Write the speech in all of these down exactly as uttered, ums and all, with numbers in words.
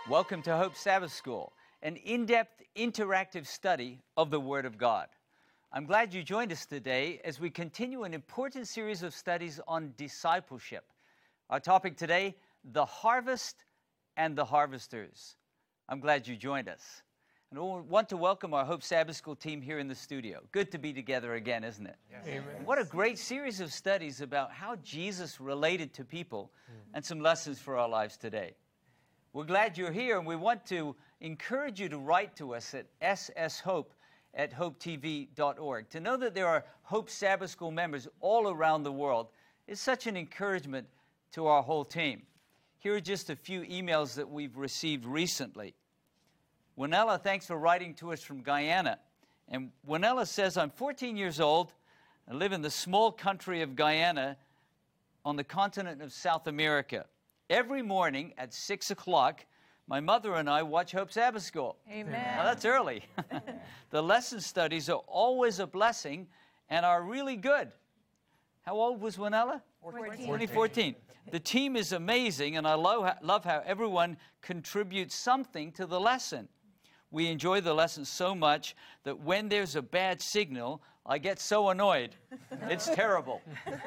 Welcome to Hope Sabbath School, an in-depth, interactive study of the Word of God. I'm glad you joined us today as we continue an important series of studies on discipleship. Our topic today, the harvest and the harvesters. I'm glad you joined us. And I want to welcome our Hope Sabbath School team here in the studio. Good to be together again, isn't it? Yes. Amen. What a great series of studies about how Jesus related to people mm-hmm. and some lessons for our lives today. We're glad you're here, and we want to encourage you to write to us at s s hope at hope t v dot org. To know that there are Hope Sabbath School members all around the world is such an encouragement to our whole team. Here are just a few emails that we've received recently. Winella, thanks for writing to us from Guyana. And Winella says, I'm fourteen years old. I live in the small country of Guyana on the continent of South America. Every morning at six o'clock, my mother and I watch Hope Sabbath School. Amen. Now, that's early. The lesson studies are always a blessing and are really good. How old was Winella? fourteen. twenty fourteen. The team is amazing, and I lo- love how everyone contributes something to the lesson. We enjoy the lesson so much that when there's a bad signal, I get so annoyed. It's terrible.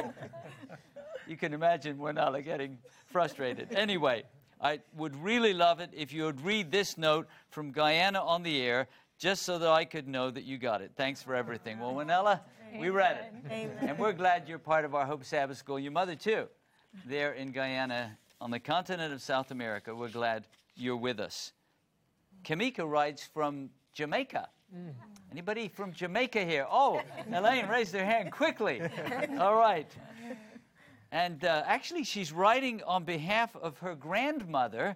You can imagine Winella getting frustrated. Anyway, I would really love it if you would read this note from Guyana on the air, just so that I could know that you got it. Thanks for everything. Well, Winella, we read it. Amen. And we're glad you're part of our Hope Sabbath School. Your mother, too, there in Guyana on the continent of South America. We're glad you're with us. Kamika writes from Jamaica. Mm. Anybody from Jamaica here? Oh, Elaine raised her hand quickly. All right. And uh, actually, she's writing on behalf of her grandmother,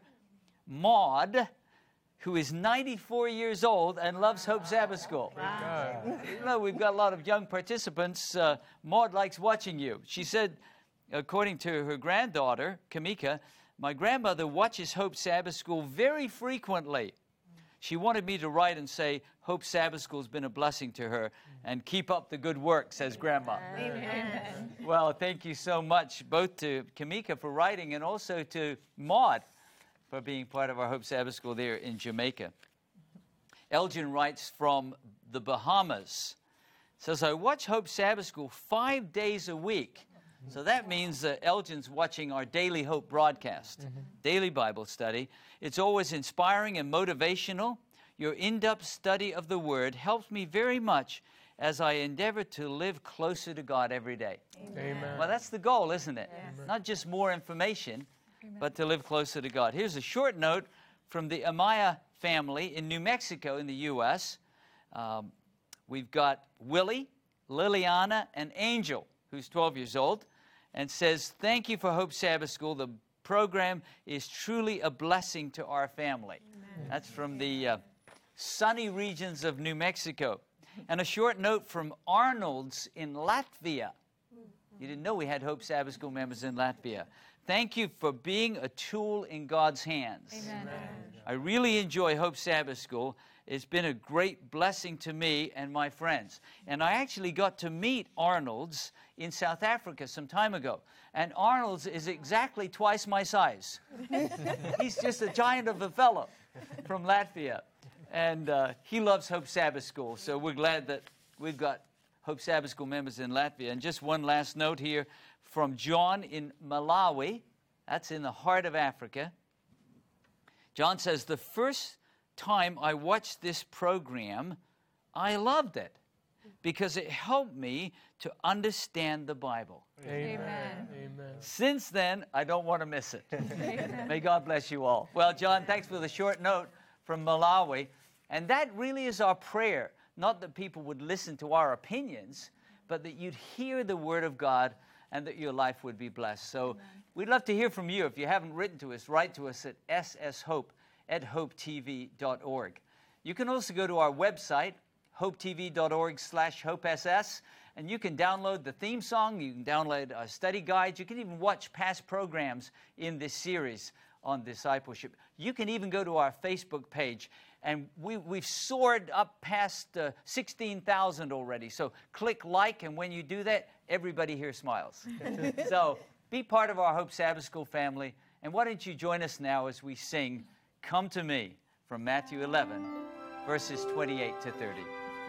Maud, who is ninety-four years old and loves Hope Sabbath School. Wow. You know, we've got a lot of young participants. Uh, Maud likes watching you. She said, according to her granddaughter, Kamika, my grandmother watches Hope Sabbath School very frequently. She wanted me to write and say, Hope Sabbath School has been a blessing to her, and keep up the good work, says Grandma. Amen. Well, thank you so much, both to Kamika for writing and also to Maud for being part of our Hope Sabbath School there in Jamaica. Elgin writes from the Bahamas. Says, I watch Hope Sabbath School five days a week. So that means that Elgin's watching our Daily Hope broadcast, mm-hmm. daily Bible study. It's always inspiring and motivational. Your in-depth study of the Word helps me very much as I endeavor to live closer to God every day. Amen. Well, that's the goal, isn't it? Yes. Not just more information, Amen. But to live closer to God. Here's a short note from the Amaya family in New Mexico in the U S Um, we've got Willie, Liliana, and Angel, who's twelve years old, and says, thank you for Hope Sabbath School. The program is truly a blessing to our family. Amen. That's from the uh, sunny regions of New Mexico. And a short note from Arnold's in Latvia. You didn't know we had Hope Sabbath School members in Latvia. Thank you for being a tool in God's hands. Amen. I really enjoy Hope Sabbath School. It's been a great blessing to me and my friends. And I actually got to meet Arnold's in South Africa some time ago. And Arnold's is exactly twice my size. He's just a giant of a fellow from Latvia. And uh, he loves Hope Sabbath School. So we're glad that we've got Hope Sabbath School members in Latvia. And just one last note here from John in Malawi. That's in the heart of Africa. John says, the first time I watched this program, I loved it because it helped me to understand the Bible. Amen. Amen. Since then, I don't want to miss it. May God bless you all. Well, John, thanks for the short note from Malawi. And that really is our prayer. Not that people would listen to our opinions, but that you'd hear the Word of God and that your life would be blessed. So Amen. We'd love to hear from you. If you haven't written to us, write to us at s s hope at hope t v dot org. You can also go to our website, hope t v dot org slash hope s s, and you can download the theme song, you can download our study guides, you can even watch past programs in this series on discipleship. You can even go to our Facebook page, and we, we've soared up past uh, sixteen thousand already. So click like, and when you do that, everybody here smiles. So be part of our Hope Sabbath School family, and why don't you join us now as we sing Come to me from Matthew eleven, verses twenty-eight to thirty.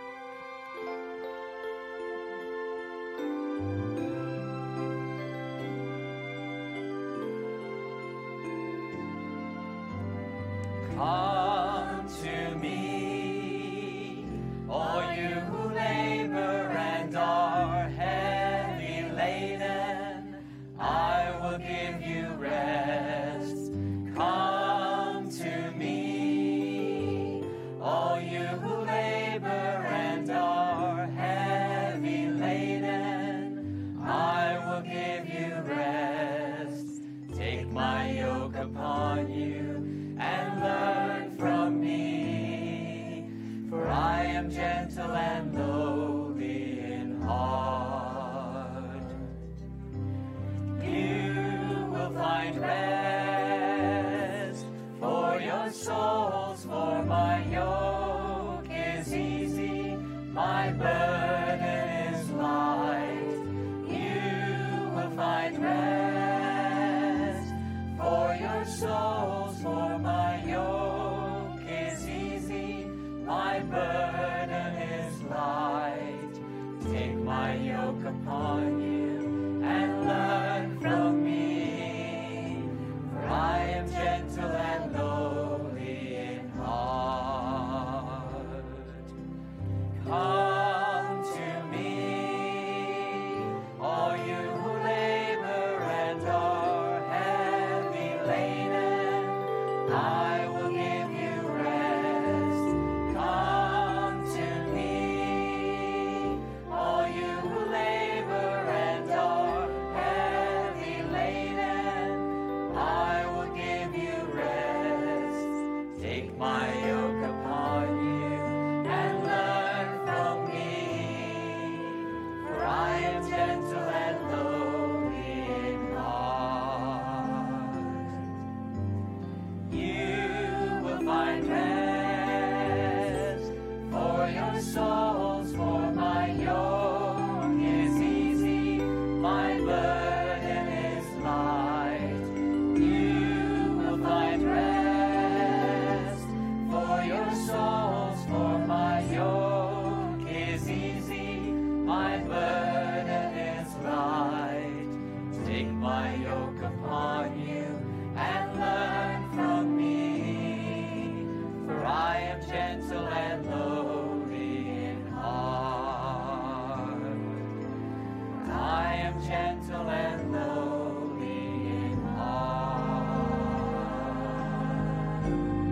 Come to me, all you who labor and are heavy laden, I will give you rest. Come to me, all you who labor and are heavy laden, I will give you rest. Take my yoke upon you and learn from me, for I am gentle and lowly in heart. You will find rest for your souls, for my yoke is easy, my burden is light. You will find rest for your souls, for my yoke is easy, my burden is light. Take my yoke upon you and learn from me, for I am gentle and lowly in heart. Come to me, all you who labor and are heavy laden, I will give you rest. Come to me, all you who labor and are heavy laden, I will give you rest. Take my yoke upon you and learn from me, for I am gentle and lowly in heart. You will find rest for your souls, for my yoke is easy, my burden is light. You will find rest for your souls, for my yoke is easy, my burden is light. Take my yoke upon you and learn from me, for I am gentle and lowly in heart. I am gentle and lowly in heart.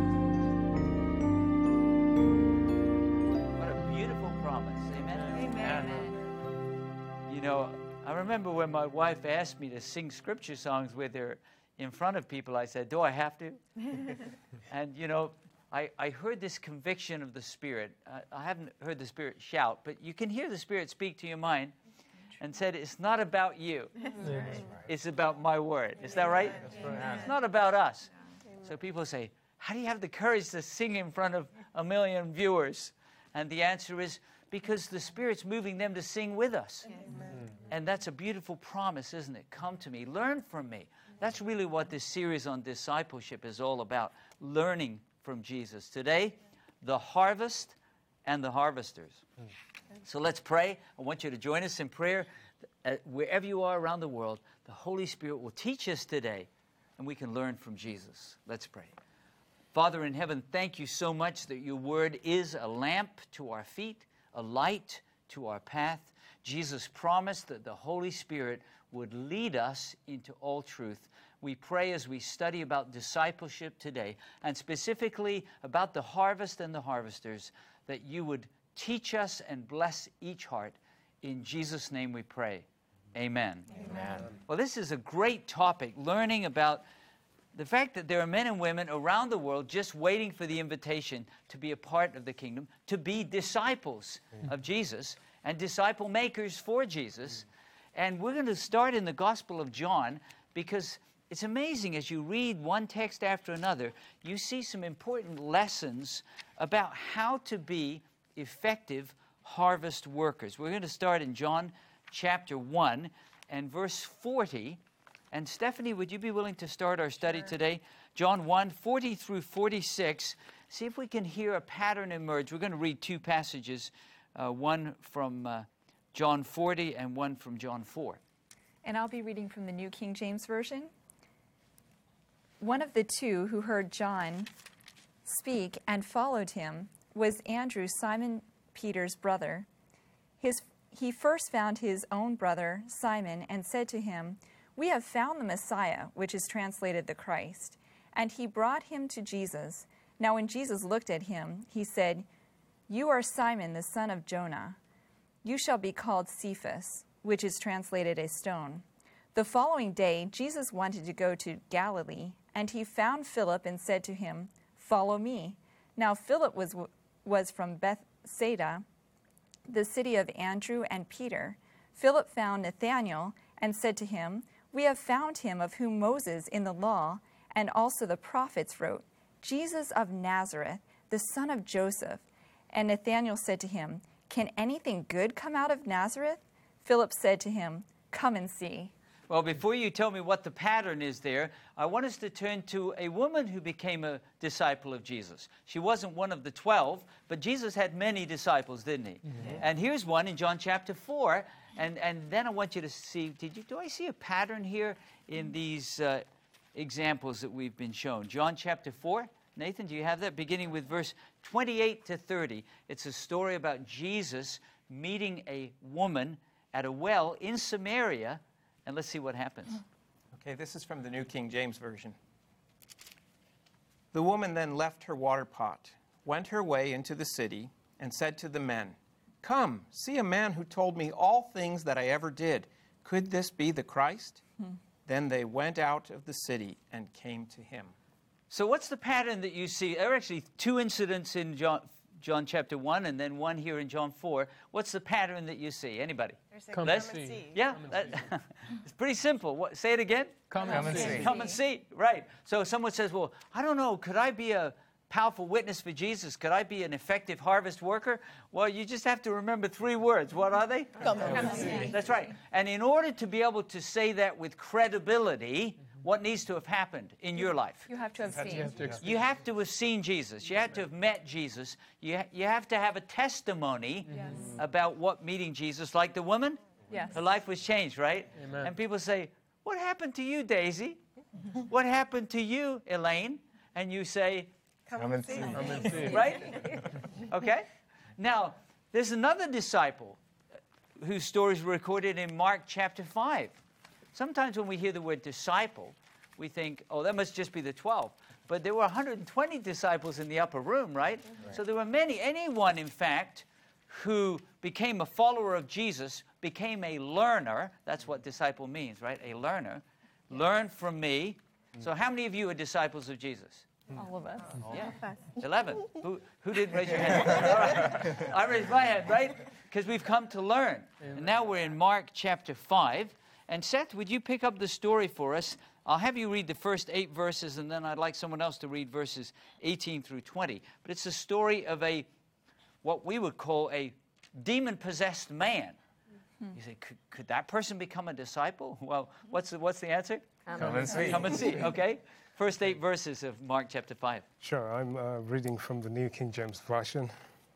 What a beautiful promise. Amen. Amen. You know, I remember when my wife asked me to sing scripture songs with her in front of people, I said, do I have to? And, you know, I, I heard this conviction of the Spirit. I, I haven't heard the Spirit shout, but you can hear the Spirit speak to your mind and said, it's not about you. It's about my word. Is that right? It's not about us. So people say, how do you have the courage to sing in front of a million viewers? And the answer is, because the Spirit's moving them to sing with us. And that's a beautiful promise, isn't it? Come to me, learn from me. That's really what this series on discipleship is all about, learning from Jesus. Today, the harvest and the harvesters. So let's pray. I want you to join us in prayer. Uh, wherever you are around the world, the Holy Spirit will teach us today, and we can learn from Jesus. Let's pray. Father in heaven, thank you so much that your word is a lamp to our feet, a light to our path. Jesus promised that the Holy Spirit would lead us into all truth. We pray as we study about discipleship today, and specifically about the harvest and the harvesters, that you would teach us and bless each heart. In Jesus' name we pray. Amen. Amen. Well, this is a great topic, learning about the fact that there are men and women around the world just waiting for the invitation to be a part of the kingdom, to be disciples of Jesus and disciple makers for Jesus. And we're going to start in the Gospel of John, because it's amazing as you read one text after another, you see some important lessons about how to be effective harvest workers. We're going to start in John chapter one and verse forty. And Stephanie, would you be willing to start our study sure. today? John one, forty through forty-six. See if we can hear a pattern emerge. We're going to read two passages, uh, one from uh, John forty and one from John four. And I'll be reading from the New King James Version. One of the two who heard John speak and followed him was Andrew, Simon Peter's brother. His, he first found his own brother, Simon, and said to him, "We have found the Messiah," which is translated the Christ. And he brought him to Jesus. Now when Jesus looked at him, he said, "You are Simon, the son of Jonah. You shall be called Cephas," which is translated a stone. The following day, Jesus wanted to go to Galilee, and he found Philip and said to him, "Follow me." Now Philip was, was from Bethsaida, the city of Andrew and Peter. Philip found Nathanael and said to him, "We have found him of whom Moses in the law and also the prophets wrote, Jesus of Nazareth, the son of Joseph." And Nathanael said to him, "Can anything good come out of Nazareth?" Philip said to him, "Come and see." Well, before you tell me what the pattern is there, I want us to turn to a woman who became a disciple of Jesus. She wasn't one of the twelve, but Jesus had many disciples, didn't he? Mm-hmm. And here's one in John chapter four. And, and then I want you to see, did you, do I see a pattern here in these uh, examples that we've been shown? John chapter four. Nathan, do you have that? Beginning with verse twenty-eight to thirty. It's a story about Jesus meeting a woman at a well in Samaria. And let's see what happens. Okay, this is from the New King James Version. The woman then left her water pot, went her way into the city, and said to the men, "Come, see a man who told me all things that I ever did. Could this be the Christ?" Hmm. Then they went out of the city and came to him. So what's the pattern that you see? There are actually two incidents in John, John chapter one and then one here in John four. What's the pattern that you see? Anybody? Come and see. see. Yeah, that, it's pretty simple. What, say it again. Come, Come and see. Come and see. Right. So someone says, "Well, I don't know. Could I be a powerful witness for Jesus? Could I be an effective harvest worker?" Well, you just have to remember three words. What are they? Come and see. That's right. And in order to be able to say that with credibility, what needs to have happened in your life? You have to have seen. You have to, you have to have seen Jesus. You have to have met Jesus. You, ha- you have to have a testimony yes. about what meeting Jesus, like the woman, yes. her life was changed, right? Amen. And people say, "What happened to you, Daisy? What happened to you, Elaine?" And you say, "Come, Come and see. Come and see." Right? Okay? Now, there's another disciple whose story is recorded in Mark chapter five. Sometimes when we hear the word disciple, we think, oh, that must just be the twelve. But there were one hundred twenty disciples in the upper room, right? right? So there were many. Anyone, in fact, who became a follower of Jesus became a learner. That's what disciple means, right? A learner. Yeah. Learn from me. Mm. So how many of you are disciples of Jesus? All of us. Yeah. eleven. Who, who didn't raise your hand? All right. I raised my hand, right? Because we've come to learn. Amen. And now we're in Mark chapter five. And Seth, would you pick up the story for us? I'll have you read the first eight verses, and then I'd like someone else to read verses eighteen through twenty. But it's a story of a, what we would call a demon-possessed man. Mm-hmm. You say, could, could that person become a disciple? Well, what's the, what's the answer? Come, Come and see. Come and see, okay? First eight verses of Mark chapter five. Sure, I'm uh, reading from the New King James Version.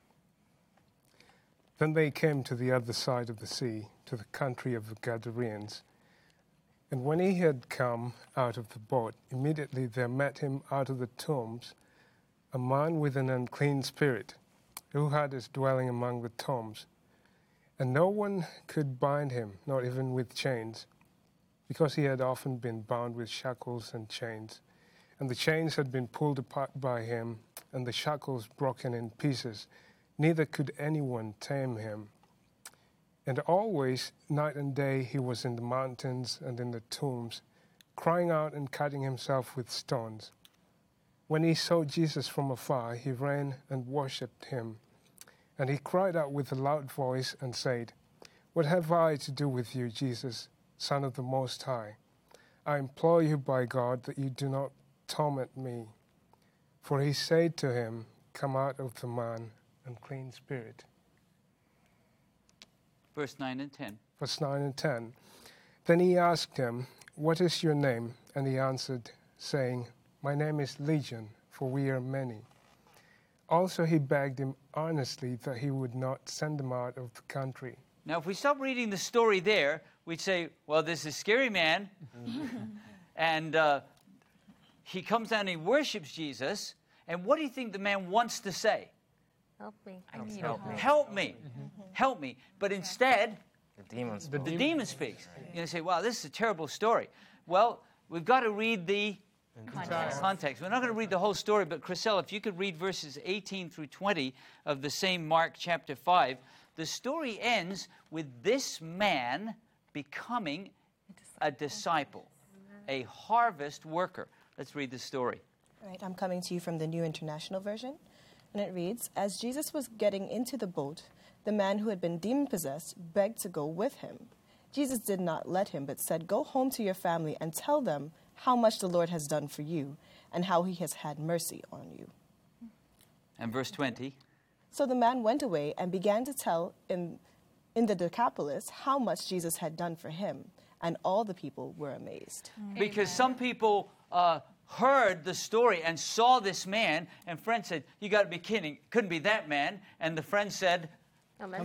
Then they came to the other side of the sea, to the country of the Gadarenes. And when he had come out of the boat, immediately there met him out of the tombs a man with an unclean spirit, who had his dwelling among the tombs. And no one could bind him, not even with chains, because he had often been bound with shackles and chains. And the chains had been pulled apart by him, and the shackles broken in pieces. Neither could anyone tame him. And always, night and day, he was in the mountains and in the tombs, crying out and cutting himself with stones. When he saw Jesus from afar, he ran and worshipped him. And he cried out with a loud voice and said, "What have I to do with you, Jesus, Son of the Most High? I implore you by God that you do not torment me." For he said to him, "Come out of the man, unclean spirit." Verse nine and ten. Verse nine and ten. Then he asked him, "What is your name?" And he answered, saying, "My name is Legion, for we are many." Also he begged him earnestly that he would not send them out of the country. Now, if we stop reading the story there, we'd say, well, there's a scary man, and uh, he comes down and he worships Jesus. And what do you think the man wants to say? Help me. I need help help. me. Help me. Help me. But instead, The demons. the demon speaks. You say, wow, this is a terrible story. Well, we've got to read the Context. context. We're not going to read the whole story, but Chriselle, if you could read verses eighteen through twenty of the same Mark chapter five, the story ends with this man becoming a disciple, a harvest worker. Let's read the story. All right, I'm coming to you from the New International Version, and it reads, "As Jesus was getting into the boat, the man who had been demon-possessed begged to go with him. Jesus did not let him, but said, 'Go home to your family and tell them how much the Lord has done for you and how he has had mercy on you.' And verse twenty. So the man went away and began to tell in, in the Decapolis how much Jesus had done for him, and all the people were amazed." Because some people uh, heard the story and saw this man, and friends said, "You got to be kidding. Couldn't be that man." And the friend said, Amen.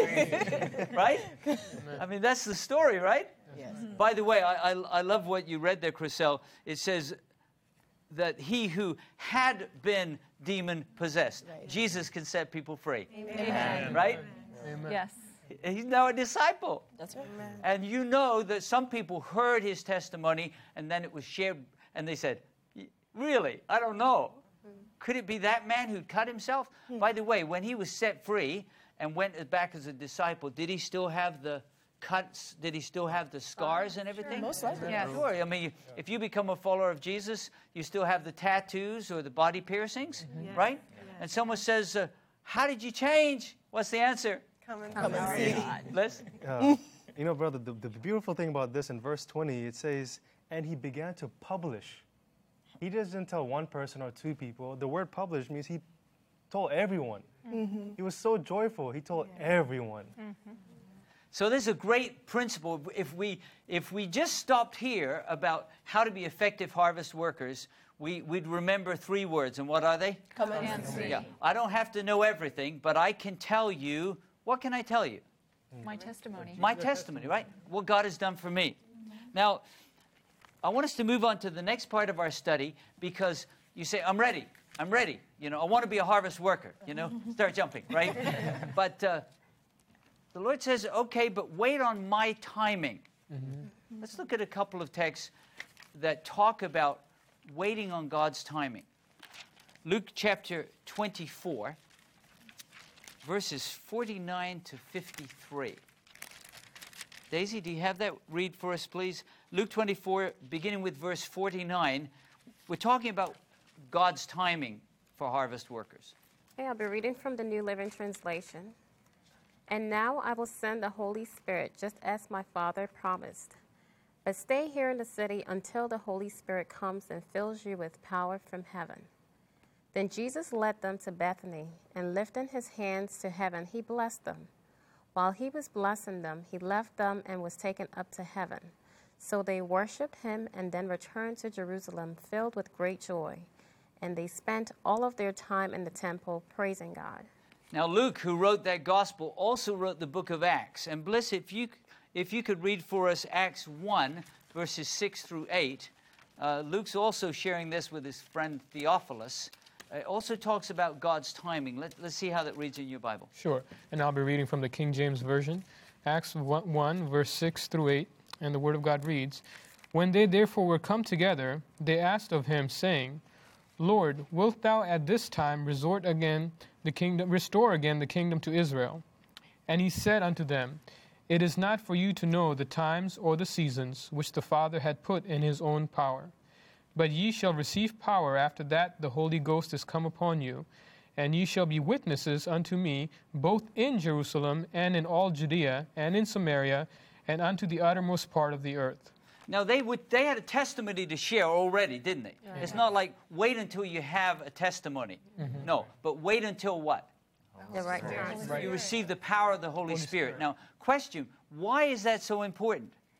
right? I mean, that's the story, right? Yes. By the way, I, I, I love what you read there, Chriselle. It says that he who had been demon-possessed. Right. Jesus can set people free, Amen. right? Yes. He's now a disciple. That's right. And you know that some people heard his testimony, and then it was shared, and they said, "Y- really? I don't know. Could it be that man who'd cut himself?" By the way, when he was set free and went back as a disciple, did he still have the cuts? Did he still have the scars and everything? Most likely. Yes. Sure. I mean, if you become a follower of Jesus, you still have the tattoos or the body piercings, right? And someone says, uh, "How did you change?" What's the answer? Come and see. Liz? Uh, you know, brother, the, the beautiful thing about this in verse twenty, it says, "And he began to publish." He doesn't tell one person or two people. The word publish means he told everyone. He was so joyful, he told everyone. So there's a great principle. If we if we just stopped here about how to be effective harvest workers, we, we'd remember three words. And what are they? Come and see. Yeah. I don't have to know everything, but I can tell you, what can I tell you? My testimony. My testimony, right? What God has done for me. Now, I want us to move on to the next part of our study, because you say, "I'm ready. I'm ready. You know, I want to be a harvest worker." You know, start jumping, right? But uh, the Lord says, "Okay, but wait on my timing." Let's look at a couple of texts that talk about waiting on God's timing. Luke chapter twenty-four, verses forty-nine to fifty-three. Daisy, do you have that? Read for us, please. Luke twenty-four, beginning with verse forty-nine. We're talking about God's timing for harvest workers. Okay, I'll be reading from the New Living Translation. "And now I will send the Holy Spirit, just as my Father promised. But stay here in the city until the Holy Spirit comes and fills you with power from heaven." Then Jesus led them to Bethany, and lifting his hands to heaven, he blessed them. While he was blessing them, he left them and was taken up to heaven. So they worshipped him and then returned to Jerusalem filled with great joy. And they spent all of their time in the temple praising God. Now, Luke, who wrote that gospel, also wrote the book of Acts. And Bliss, if you, if you could read for us Acts one, verses six through eight. Uh, Luke's also sharing this with his friend Theophilus. It also talks about God's timing. Let, let's see how that reads in your Bible. Sure. And I'll be reading from the King James Version, Acts one, verse six through eight. And the Word of God reads, "When they therefore were come together, they asked of him, saying, Lord, wilt thou at this time resort again the kingdom, restore again the kingdom to Israel? And he said unto them, It is not for you to know the times or the seasons which the Father had put in his own power. But ye shall receive power after that the Holy Ghost is come upon you, and ye shall be witnesses unto me both in Jerusalem and in all Judea and in Samaria and unto the uttermost part of the earth." Now, they would they had a testimony to share already, didn't they? Right. It's not like wait until you have a testimony. Mm-hmm. No, but wait until what? The right time. You receive the power of the Holy, Spirit. Now, question, why is that so important?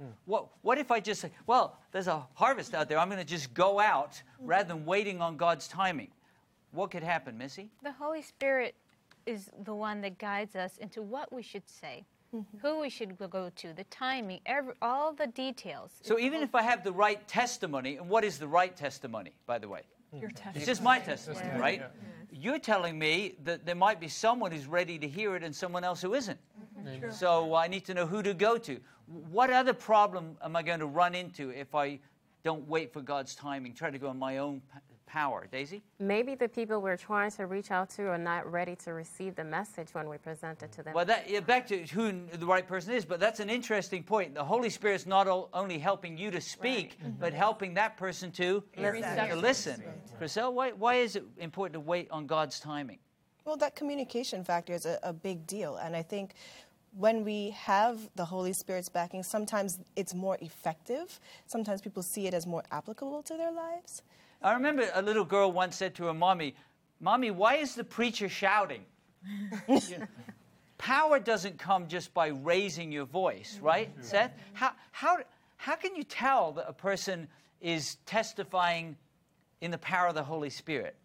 What, what if I just say, well, there's a harvest out there. I'm going to just go out rather than waiting on God's timing. What could happen, Missy? The Holy Spirit is the one that guides us into what we should say, mm-hmm. who we should go to, the timing, every, all the details. So even if I have the right testimony, and what is the right testimony, by the way? Your testimony. It's just my testimony, Yeah. right? Yeah. You're telling me that there might be someone who's ready to hear it and someone else who isn't. Mm-hmm. So I need to know who to go to. What other problem am I going to run into if I don't wait for God's timing, try to go in my own p- power? Daisy? Maybe the people we're trying to reach out to are not ready to receive the message when we present it to them. Well, that, yeah, back to who the right person is, but that's an interesting point. The Holy Spirit's not o- only helping you to speak, Right. but helping that person to Listen. To listen. Chriselle, why, why is it important to wait on God's timing? Well, that communication factor is a, a big deal. And I think when we have the Holy Spirit's backing, sometimes it's more effective. Sometimes people see it as more applicable to their lives. I remember a little girl once said to her mommy, Mommy, why is the preacher shouting? You know, power doesn't come just by raising your voice, right, Seth? How, how, how can you tell that a person is testifying in the power of the Holy Spirit?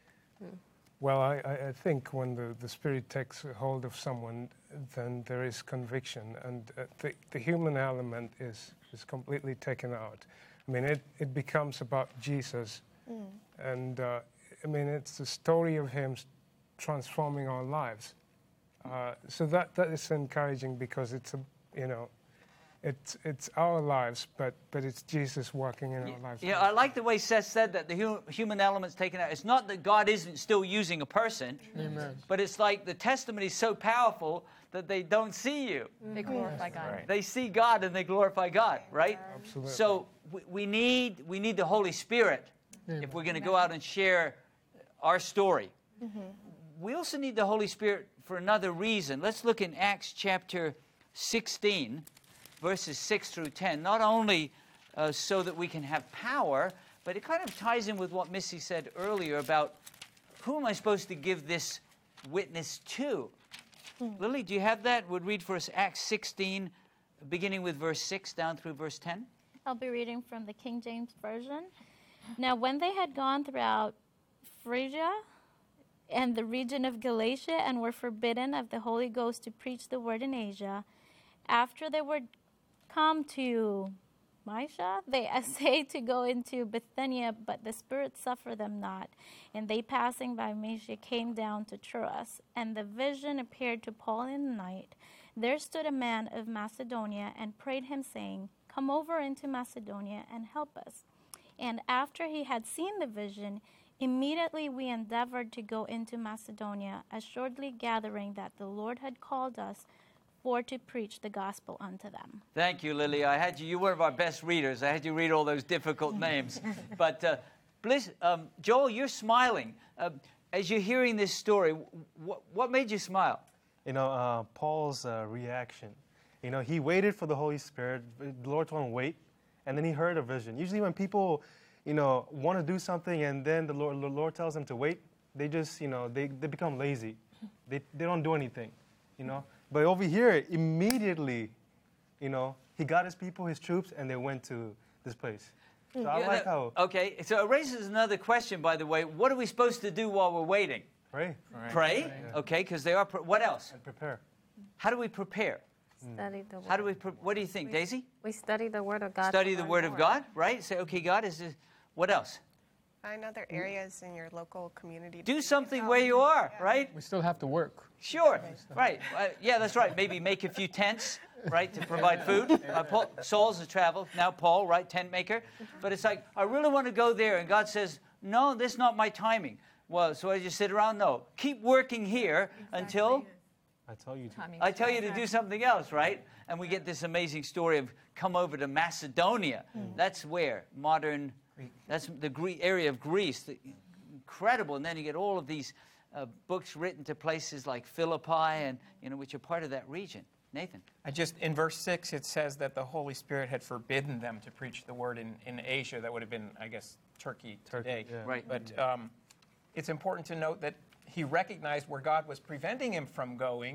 Well, I, I I think when the, the Spirit takes a hold of someone, then there is conviction, and uh, the, the human element is, is completely taken out. I mean, it, it becomes about Jesus, Mm. and uh, I mean, it's the story of Him s- transforming our lives. Uh, so that, that is encouraging because it's, a, you know, it's, it's our lives, but, but it's Jesus working in our lives. Yeah, I like the way Seth said that the hu- human element's taken out. It's not that God isn't still using a person, Amen. but it's like the testimony is so powerful that they don't see you. They glorify God. Right. They see God and they glorify God, right? Absolutely. So we, we need we need the Holy Spirit if we're going to go out and share our story. Mm-hmm. We also need the Holy Spirit for another reason. Let's look in Acts chapter sixteen, verses six through ten. Not only uh, so that we can have power, but it kind of ties in with what Missy said earlier about who am I supposed to give this witness to? Lily, do you have that? Would read for us Acts sixteen, beginning with verse six down through verse ten. I'll be reading from the King James Version. Now, when they had gone throughout Phrygia and the region of Galatia and were forbidden of the Holy Ghost to preach the word in Asia, after they were come to Mysia, they essayed to go into Bithynia, but the Spirit suffered them not. And they passing by Mysia came down to Troas, and the vision appeared to Paul in the night. There stood a man of Macedonia and prayed him, saying, Come over into Macedonia and help us. And after he had seen the vision, immediately we endeavored to go into Macedonia, assuredly gathering that the Lord had called us for to preach the gospel unto them. Thank you, Lily. I had you. You're one of our best readers. I had you read all those difficult names. But uh, Bliss, um, Joel, you're smiling uh, as you're hearing this story. What, what made you smile? You know, uh, Paul's uh, reaction. You know, he waited for the Holy Spirit. The Lord told him to wait, and then he heard a vision. Usually when people, you know, want to do something and then the Lord, the Lord tells them to wait, they just, you know, they, they become lazy. They, they don't do anything, you know. But over here, immediately, you know, he got his people, his troops, and they went to this place. So I Yeah, like that- how... Okay, so it raises another question, by the way. What are we supposed to do while we're waiting? Pray. Pray? Yeah. Okay, because they are. Pr- what else? And prepare. How do we prepare? Study the word. How do we? Pre- what do you think, Daisy? We study the word of God. Study to the learn Word of more. God, right? Say, okay, God is this. What else? Find other areas in your local community. to Do seek something help. where you are, right? We still have to work. Sure, right. Uh, yeah, that's right. Maybe make a few tents, right, to provide food. Uh, Paul, Saul's a travel. Now Paul, right, tent maker. But it's like, I really want to go there. And God says, no, this is not my timing. Well, so I just sit around? No. Keep working here until I tell you to. I tell you to do something else, right? And we get this amazing story of come over to Macedonia. That's where modern, that's the Gre- area of Greece. The, incredible. And then you get all of these uh, books written to places like Philippi, and you know, which are part of that region. Nathan. I just, in verse six, it says that the Holy Spirit had forbidden them to preach the word in, in Asia. That would have been, I guess, Turkey, Turkey, today. yeah. Right. But um, it's important to note that he recognized where God was preventing him from going,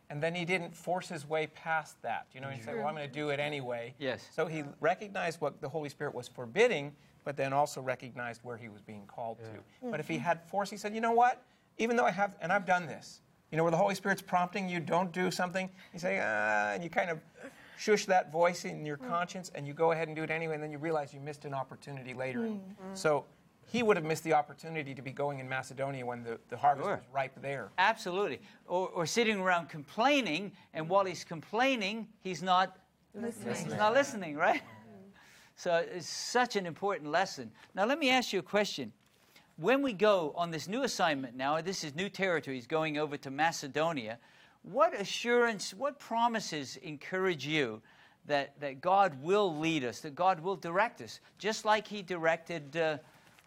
and then he didn't force his way past that. You know, he said, well, I'm going to do it anyway. Yes. So he recognized what the Holy Spirit was forbidding, but then also recognized where he was being called yeah. to. But if he had force, he said, you know what? Even though I have, and I've done this, you know, where the Holy Spirit's prompting you, don't do something, you say, ah, and you kind of shush that voice in your mm. conscience, and you go ahead and do it anyway, and then you realize you missed an opportunity later. Mm. So he would have missed the opportunity to be going in Macedonia when the, the harvest sure. was ripe there. Absolutely. Or, or sitting around complaining, and while he's complaining, he's not listening. He's not listening, right? So it's such an important lesson. Now let me ask you a question. When we go on this new assignment now, this is new territory, he's going over to Macedonia, what assurance, what promises encourage you that, that God will lead us, that God will direct us, just like he directed uh,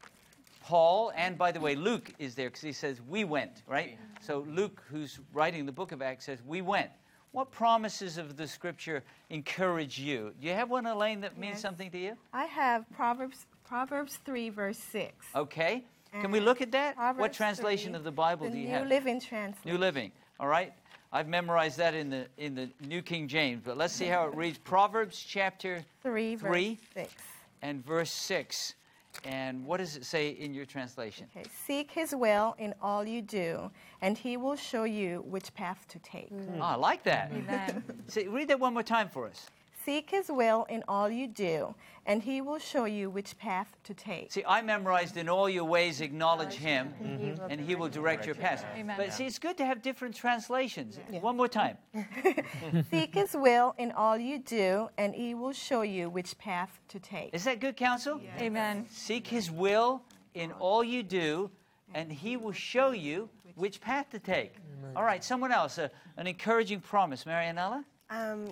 Paul, and by the way, Luke is there because he says, we went, right? So Luke, who's writing the book of Acts, says, we went. What promises of the Scripture encourage you? Do you have one, Elaine, that means yes. something to you? I have Proverbs Proverbs three, verse six. Okay. Can we look at that? Proverbs what translation three, of the Bible the do you New have? New Living Translation. New Living. All right. I've memorized that in the in the New King James, but let's see how it reads. Proverbs chapter three, three verse six. And verse six. And what does it say in your translation? Okay. Seek his will in all you do, and he will show you which path to take. Mm. Oh, I like that. Amen. See, read that one more time for us. Seek his will in all you do, and he will show you which path to take. See, I memorized in all your ways acknowledge him, mm-hmm. and he will direct your path. Amen. But see, it's good to have different translations. Yeah. One more time. Seek his will in all you do, and he will show you which path to take. Is that good counsel? Yes. Amen. Seek his will in all you do, and he will show you which path to take. Amen. All right, someone else, uh, an encouraging promise. Marianella? Um,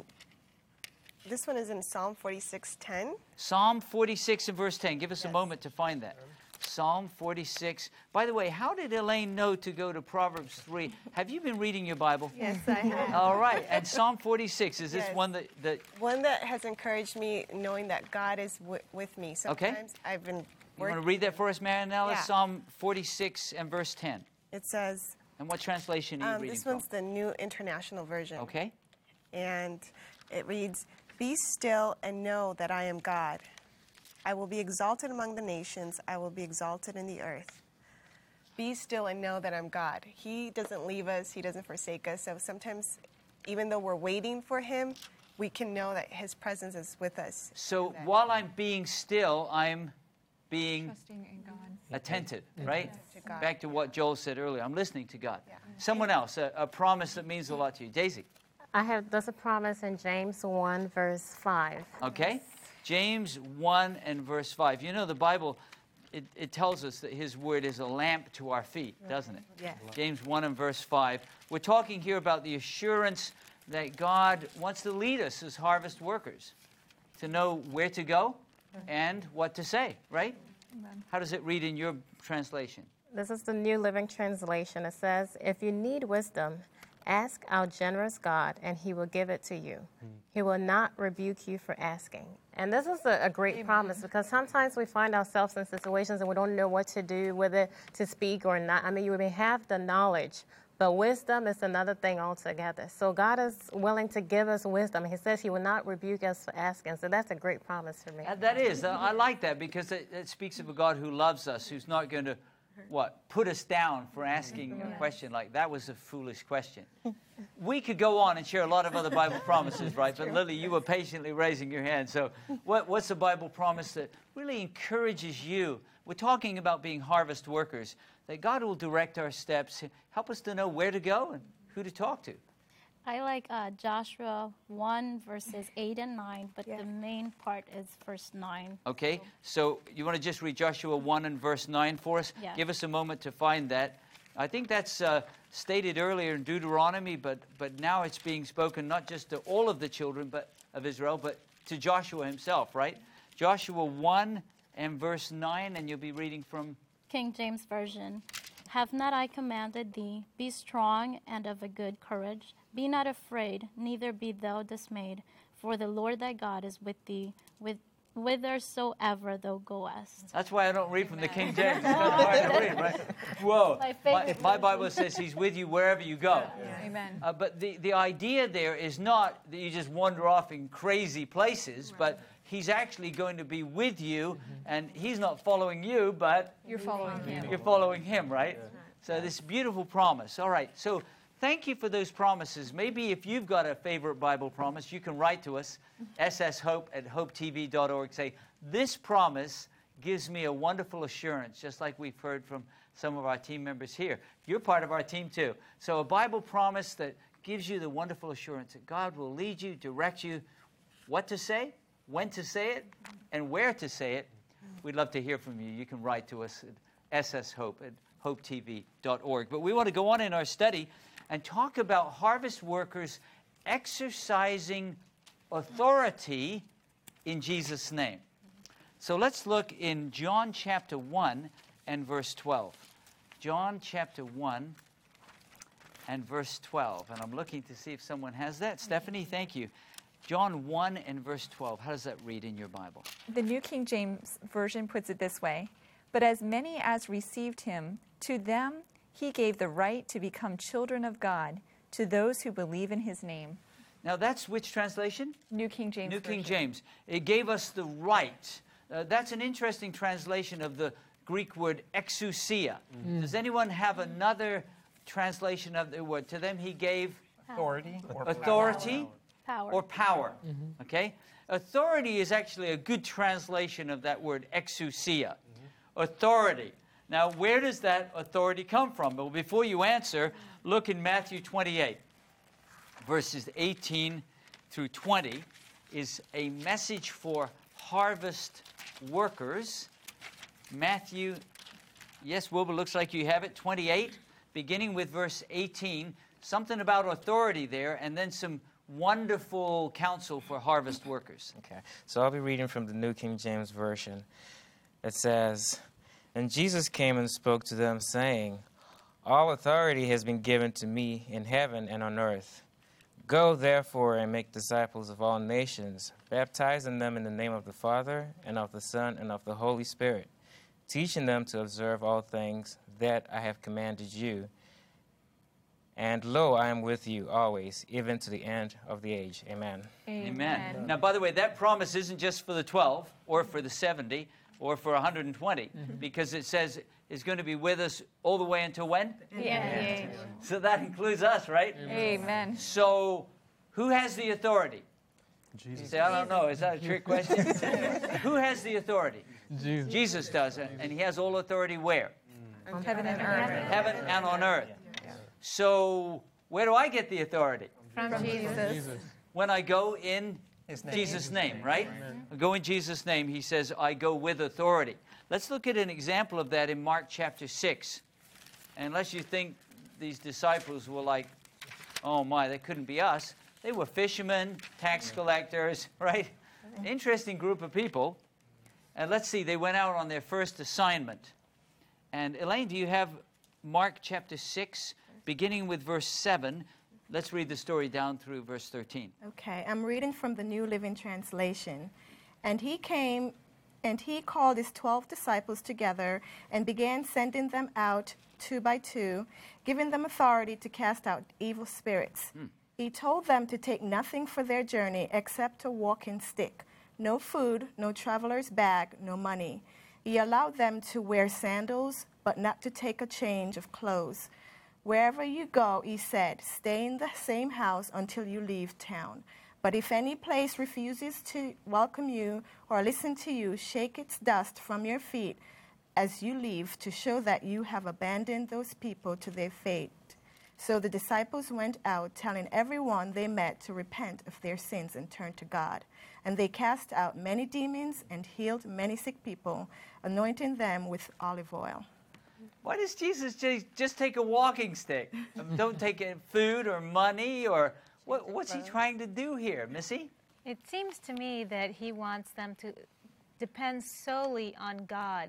this one is in Psalm forty-six ten. Psalm forty-six and verse ten. Give us yes. a moment to find that. Psalm forty-six. By the way, how did Elaine know to go to Proverbs three? Have you been reading your Bible? Yes, I have. All right. And Psalm forty-six, is this yes. one that, that... One that has encouraged me, knowing that God is w- with me. Sometimes okay. I've been... You want to read that for us, Marianella? Yeah. Psalm forty-six and verse ten. It says... And what translation are you um, reading This one's from? the New International Version. Okay. And it reads, "Be still and know that I am God. I will be exalted among the nations. I will be exalted in the earth. Be still and know that I'm God." He doesn't leave us. He doesn't forsake us. So sometimes, even though we're waiting for him, we can know that his presence is with us. So while I'm being still, I'm being trusting in God. Attentive, right? To God. Back to what Joel said earlier. I'm listening to God. Yeah. Someone else, a, a promise that means a lot to you. Daisy. I have, there's a promise in James one, verse five. Okay. James one and verse five. You know, the Bible, it, it tells us that his word is a lamp to our feet, doesn't it? Yes. James one and verse five. We're talking here about the assurance that God wants to lead us as harvest workers, to know where to go and what to say, right? Amen. How does it read in your translation? This is the New Living Translation. It says, "If you need wisdom, ask our generous God, and he will give it to you. He will not rebuke you for asking." And this is a, a great Amen. Promise, because sometimes we find ourselves in situations and we don't know what to do, whether to speak or not. I mean, you may have the knowledge, but wisdom is another thing altogether. So God is willing to give us wisdom. He says he will not rebuke us for asking. So that's a great promise for me. Uh, that is. Uh, I like that, because it, it speaks of a God who loves us, who's not going to, what, put us down for asking a question like, that was a foolish question. We could go on and share a lot of other Bible promises, right? But Lily, you were patiently raising your hand. So what, what's a Bible promise that really encourages you? We're talking about being harvest workers, that God will direct our steps, help us to know where to go and who to talk to. I like uh, Joshua one, verses eight and nine, but yeah. the main part is verse nine. Okay, so you want to just read Joshua one and verse nine for us? Yeah. Give us a moment to find that. I think that's uh, stated earlier in Deuteronomy, but, but now it's being spoken not just to all of the children but of Israel, but to Joshua himself, right? Joshua one and verse nine, and you'll be reading from... King James Version. "Have not I commanded thee, be strong and of a good courage? Be not afraid, neither be thou dismayed, for the Lord thy God is with thee, with whithersoever thou goest. That's why I don't read from the King James. It's hard to read, right? Whoa. My My, favorite. my Bible says he's with you wherever you go. Amen. Uh, but the, the idea there is not that you just wander off in crazy places, but he's actually going to be with you, and he's not following you, but You're following him. you're following him, right? So this beautiful promise. All right, so thank you for those promises. Maybe if you've got a favorite Bible promise, you can write to us, s s hope at hope t v dot org. Say, this promise gives me a wonderful assurance, just like we've heard from some of our team members here. You're part of our team too. So a Bible promise that gives you the wonderful assurance that God will lead you, direct you, what to say, when to say it, and where to say it. We'd love to hear from you. You can write to us at s s hope at hope t v dot org. But we want to go on in our study and talk about harvest workers exercising authority in Jesus' name. So let's look in John chapter one and verse twelve. John chapter one and verse twelve. And I'm looking to see if someone has that. Stephanie, thank you. John one and verse twelve. How does that read in your Bible? The New King James Version puts it this way: But as many as received him, to them he gave the right to become children of God, to those who believe in his name. Now that's which translation? New King James New King Version. James. It gave us the right. Uh, that's an interesting translation of the Greek word exousia. Mm. Does anyone have another translation of the word? To them he gave Authority or authority Power. or power. Okay? Authority is actually a good translation of that word exousia. Authority. Now, where does that authority come from? Well, before you answer, look in Matthew twenty-eight, verses eighteen through twenty, is a message for harvest workers. Matthew, yes, Wilbur, looks like you have it, twenty-eight, beginning with verse eighteen, something about authority there, and then some wonderful counsel for harvest workers. Okay, so I'll be reading from the New King James Version. It says, And Jesus came and spoke to them, saying, All authority has been given to me in heaven and on earth. Go, therefore, and make disciples of all nations, baptizing them in the name of the Father, and of the Son, and of the Holy Spirit, teaching them to observe all things that I have commanded you. And lo, I am with you always, even to the end of the age. Amen. Amen. Amen. Now, by the way, that promise isn't just for the twelve, or for the seventy, or for one hundred twenty, because it says it's going to be with us all the way until when? Yeah. So that includes us, right? Amen. So who has the authority? Jesus. You say, I don't know. Is that a trick question? Who has the authority? Jesus. Jesus does, and and he has all authority where? On heaven and earth. Heaven and on earth. So where do I get the authority? From Jesus. Jesus. When I go in His name. Jesus' name, right? I go in Jesus' name. He says, I go with authority. Let's look at an example of that in Mark chapter six. And unless you think these disciples were like, oh my, that couldn't be us. They were fishermen, tax collectors, right? Interesting group of people. And let's see, they went out on their first assignment. And Elaine, do you have Mark chapter six, beginning with verse seven? Let's read the story down through verse thirteen. Okay, I'm reading from the New Living Translation. And he came, and he called his twelve disciples together and began sending them out two by two, giving them authority to cast out evil spirits. Hmm. He told them to take nothing for their journey except a walking stick, no food, no traveler's bag, no money. He allowed them to wear sandals, but not to take a change of clothes. Wherever you go, he said, stay in the same house until you leave town. But if any place refuses to welcome you or listen to you, shake its dust from your feet as you leave to show that you have abandoned those people to their fate. So the disciples went out, telling everyone they met to repent of their sins and turn to God. And they cast out many demons and healed many sick people, anointing them with olive oil. Why does Jesus ju- just take a walking stick? Don't take any food or money or what, what's he trying to do here, Missy? It seems to me that he wants them to depend solely on God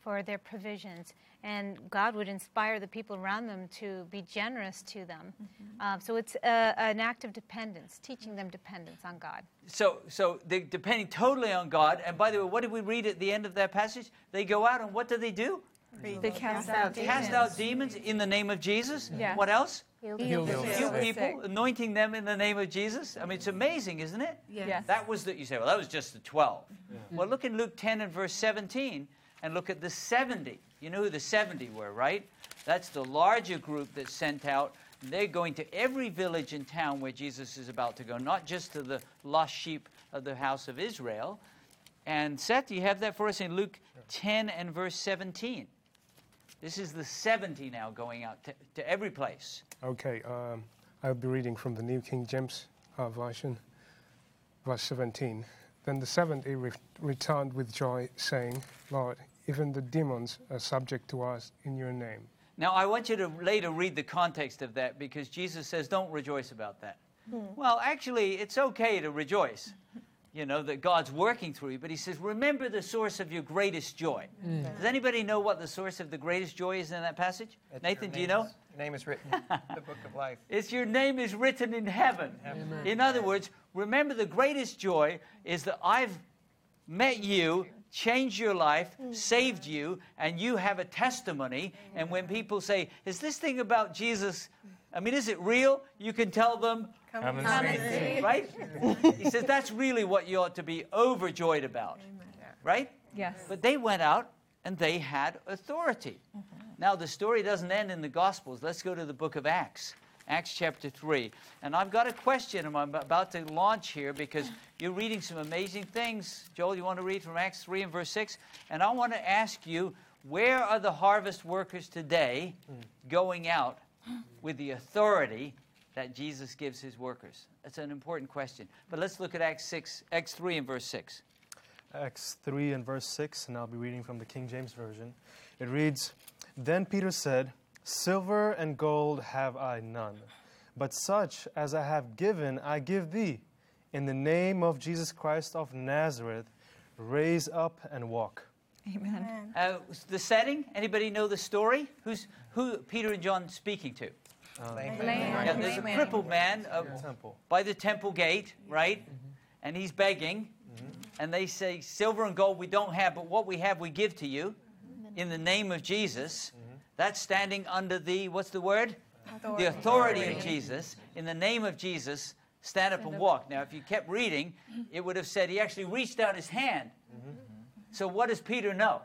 for their provisions. And God would inspire the people around them to be generous to them. Mm-hmm. um, so it's a, an act of dependence, teaching them dependence on God. So, so they're depending totally on God. And by the way, what did we read at the end of that passage? They go out and what do they do? They cast out demons. Cast out demons in the name of Jesus. Yeah. What else? Heal, Heal, Heal Heal the people, sick. anointing them in the name of Jesus. I mean, it's amazing, isn't it? Yes. Yes. That was the, you say, well, that was just the twelve. Yeah. Well, look in Luke ten and verse seventeen and look at the seventy. You know who the seventy were, right? That's the larger group that's sent out. They're going to every village and town where Jesus is about to go, not just to the lost sheep of the house of Israel. And Seth, you have that for us in Luke ten and verse seventeen. This is the seventy now going out to, to every place. Okay, um, I'll be reading from the New King James uh, Version, verse seventeen. Then the seventy re- returned with joy, saying, Lord, even the demons are subject to us in your name. Now, I want you to later read the context of that because Jesus says, don't rejoice about that. Hmm. Well, actually, it's okay to rejoice, you know, that God's working through you. But he says, remember the source of your greatest joy. Mm. Does anybody know what the source of the greatest joy is in that passage? It's Nathan, do you know? Is, your name is written in the book of life. It's your name is written in heaven. Amen. In other words, remember the greatest joy is that I've met you, changed your life, saved you, and you have a testimony. And when people say, is this thing about Jesus, I mean, is it real? You can tell them, come and see. Right? He says that's really what you ought to be overjoyed about. Right? Yes. But they went out and they had authority. Mm-hmm. Now, the story doesn't end in the Gospels. Let's go to the book of Acts. Acts chapter three. And I've got a question I'm about to launch here because you're reading some amazing things. Joel, you want to read from Acts three and verse six? And I want to ask you, where are the harvest workers today going out with the authority that Jesus gives his workers? That's an important question. But let's look at Acts six, Acts three and verse six. Acts three and verse six, and I'll be reading from the King James Version. It reads, Then Peter said, Silver and gold have I none, but such as I have given I give thee. In the name of Jesus Christ of Nazareth, raise up and walk. Amen. Uh, the setting, anybody know the story? Who's who Peter and John speaking to? Uh, yeah, there's a crippled man uh, temple. by the temple gate, right? Mm-hmm. And he's begging. Mm-hmm. And they say, silver and gold we don't have, but what we have we give to you in the name of Jesus. Mm-hmm. That's standing under the, what's the word? Authority. The authority, authority of Jesus. In the name of Jesus, stand up and walk. Now, if you kept reading, it would have said he actually reached out his hand. Mm-hmm. So what does Peter know?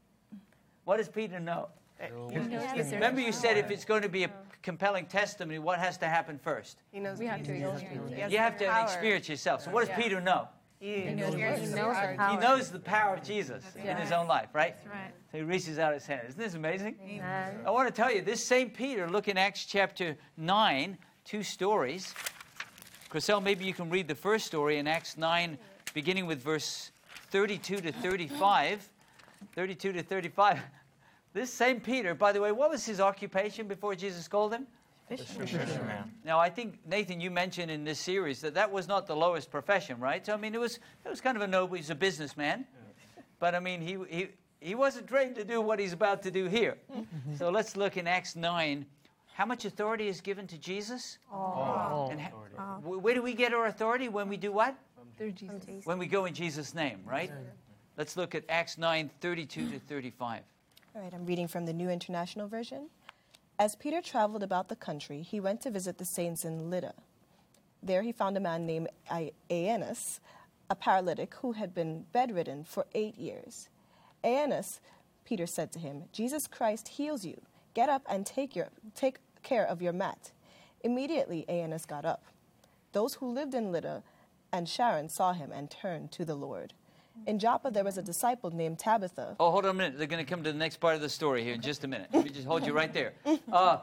What does Peter know? Remember you said if it's going to be a compelling testimony, what has to happen first? He knows we have to experience. You have to experience yourself. So what does yeah. Peter know? He, he knows, knows, he knows the power. He knows the power of Jesus yeah. in his own life, right? That's right. So he reaches out his hand. Isn't this amazing? Amen. I want to tell you, this same Peter, look in Acts chapter nine, two stories. Chriselle, maybe you can read the first story in Acts nine, beginning with verse thirty-two to thirty-five. thirty-two to thirty-five. This same Peter, by the way, what was his occupation before Jesus called him? Fisherman. Now, I think, Nathan, you mentioned in this series that that was not the lowest profession, right? So, I mean, it was it was kind of a noble, he's a businessman. But, I mean, he, he, he wasn't trained to do what he's about to do here. So let's look in Acts nine. How much authority is given to Jesus? Oh. And ha- where do we get our authority? When we do what? Through Jesus. When we go in Jesus' name, right? Let's look at Acts nine, thirty-two to thirty-five. All right, I'm reading from the New International Version. As Peter traveled about the country, he went to visit the saints in Lydda. There he found a man named Aeneas, a paralytic who had been bedridden for eight years. Aeneas, Peter said to him, Jesus Christ heals you. Get up and take, your, take care of your mat. Immediately Aeneas got up. Those who lived in Lydda and Sharon saw him and turned to the Lord. In Joppa, there was a disciple named Tabitha. Oh, hold on a minute. They're going to come to the next part of the story here in just a minute. Let me just hold you right there. Uh,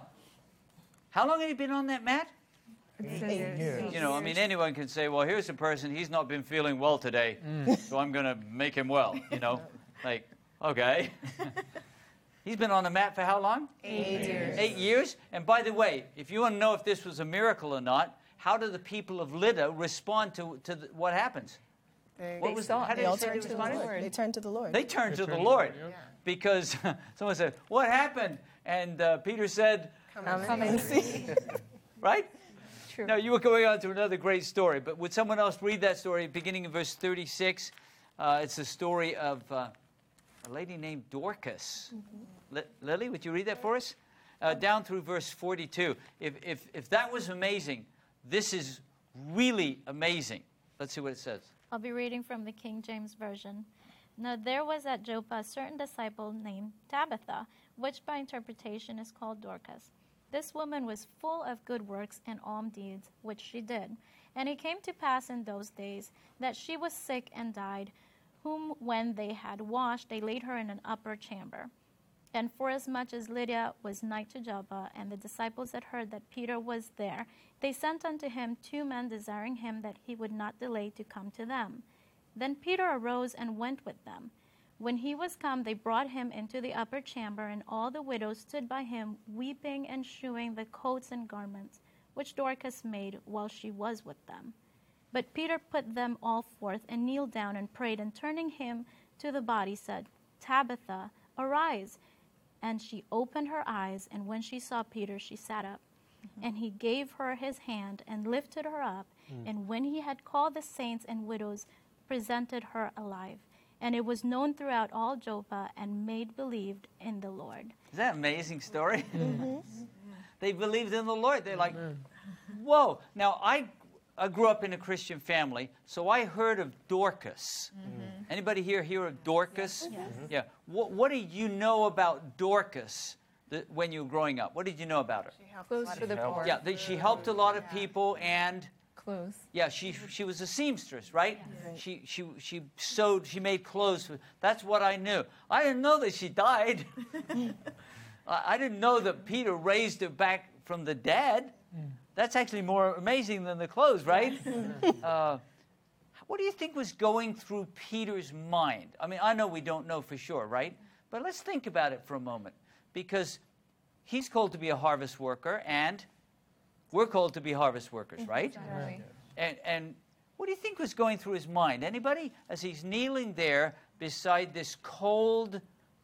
how long had he been on that mat? Eight years. You know, I mean, anyone can say, well, here's a person, he's not been feeling well today, mm. so I'm going to make him well, you know. Like, okay. He's been on the mat for how long? Eight years. Eight years. And by the way, if you want to know if this was a miracle or not, how do the people of Lydda respond to, to the, what happens? They, What They was saw- how they did They all it say it turned was to the funny? Lord. They turned to the Lord. They turned They to the turned to Lord the Lord, yeah. because someone said, "What happened?" And uh, Peter said, come Come and and see. see. "Right." True. Now you were going on to another great story, but would someone else read that story, beginning in verse thirty-six? Uh, it's the story of uh, a lady named Dorcas. Mm-hmm. Li- Lily, would you read that for us? Uh, down through verse forty-two. If, if, if that was amazing, this is really amazing. Let's see what it says. I'll be reading from the King James Version. Now there was at Joppa a certain disciple named Tabitha, which by interpretation is called Dorcas. This woman was full of good works and alms deeds, which she did. And it came to pass in those days that she was sick and died, whom when they had washed, they laid her in an upper chamber. And forasmuch as Lydia was nigh to Joppa, and the disciples had heard that Peter was there, they sent unto him two men, desiring him that he would not delay to come to them. Then Peter arose and went with them. When he was come, they brought him into the upper chamber, and all the widows stood by him, weeping and shewing the coats and garments, which Dorcas made while she was with them. But Peter put them all forth, and kneeled down and prayed, and turning him to the body said, Tabitha, arise. And she opened her eyes, and when she saw Peter, she sat up. Mm-hmm. And he gave her his hand, and lifted her up, mm. and when he had called the saints and widows, presented her alive. And it was known throughout all Joppa, and made believed in the Lord. Is that an amazing story? Mm-hmm. They believed in the Lord. They're like, whoa. Now, I, I grew up in a Christian family, so I heard of Dorcas. Mm-hmm. Anybody here hear of Dorcas? Yes. Yes. Yeah. What, what did you know about Dorcas that, when you were growing up? What did you know about her? She helped Clothes a lot for of the people. poor. Yeah, that she helped a lot of people, and Clothes. yeah, she she was a seamstress, right? Yes. She she she sewed. She made clothes. That's what I knew. I didn't know that she died. I, I didn't know that Peter raised her back from the dead. That's actually more amazing than the clothes, right? uh, what do you think was going through Peter's mind? I mean, I know we don't know for sure, right? But let's think about it for a moment, because he's called to be a harvest worker, and we're called to be harvest workers, right? Exactly. And, and what do you think was going through his mind? Anybody? As he's kneeling there beside this cold,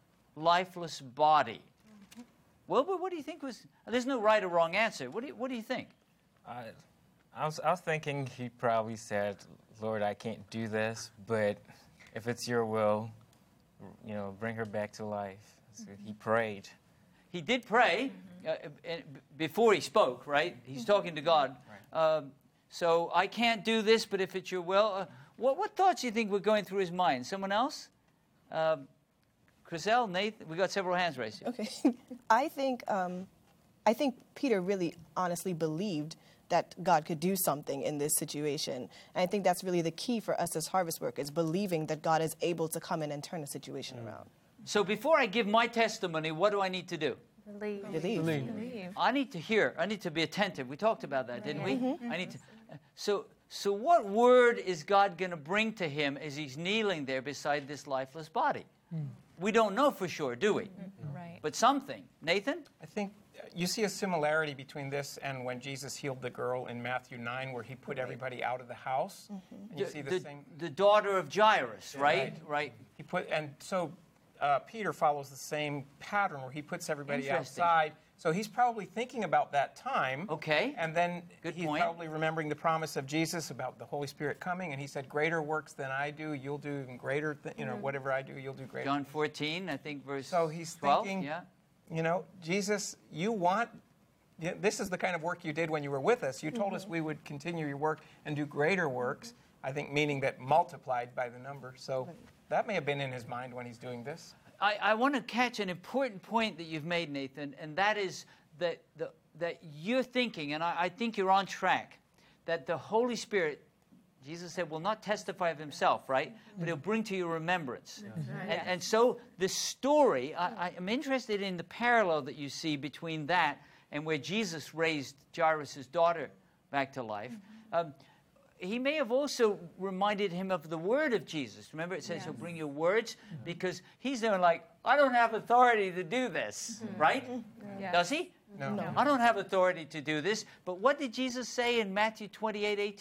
lifeless body. Wilbur, what do you think was... There's no right or wrong answer. What do you, what do you think? I, I, was, I was thinking he probably said, Lord, I can't do this, but if it's your will, you know, bring her back to life. So he prayed. He did pray uh, and before he spoke, right? He's talking to God. Right. Um, so I can't do this, but if it's your will. Uh, what, what thoughts do you think were going through his mind? Someone else? Um, Chriselle, Nathan, we got several hands raised here. Okay. I think um, I think Peter really honestly believed that God could do something in this situation. And I think that's really the key for us as harvest workers, believing that God is able to come in and turn the situation mm. around. So before I give my testimony, what do I need to do? Believe. Believe. Believe. Believe. I need to hear. I need to be attentive. We talked about that, didn't we? Mm-hmm. I need to. So, so what word is God going to bring to him as he's kneeling there beside this lifeless body? Mm. We don't know for sure, do we? Mm-hmm. Right. But something. Nathan? I think you see a similarity between this and when Jesus healed the girl in Matthew nine, where he put everybody out of the house. Mm-hmm. And you the, see the, the, same. the daughter of Jairus, right? Right. Right. He put, and so uh, Peter follows the same pattern where he puts everybody Interesting. outside. So he's probably thinking about that time. Okay. And then Good he's point. probably remembering the promise of Jesus about the Holy Spirit coming. And he said, greater works than I do, you'll do, and greater, th- you know, whatever I do, you'll do greater. John fourteen, I think, verse So he's twelve. thinking, Yeah. you know, Jesus, you want, you know, this is the kind of work you did when you were with us. You told mm-hmm. us we would continue your work and do greater works, I think meaning that multiplied by the number. So that may have been in his mind when he's doing this. I, I want to catch an important point that you've made, Nathan, and that is that the, that you're thinking, and I, I think you're on track, that the Holy Spirit, Jesus said, will not testify of himself, right? But he'll bring to your remembrance. Right. And, and so the story, I, I am interested in the parallel that you see between that and where Jesus raised Jairus' daughter back to life. Um, he may have also reminded him of the word of Jesus. Remember, it says Yes. he'll bring your words, because he's there like, I don't have authority to do this, right? Yes. Does he? No. I don't have authority to do this. But what did Jesus say in Matthew twenty-eight eighteen?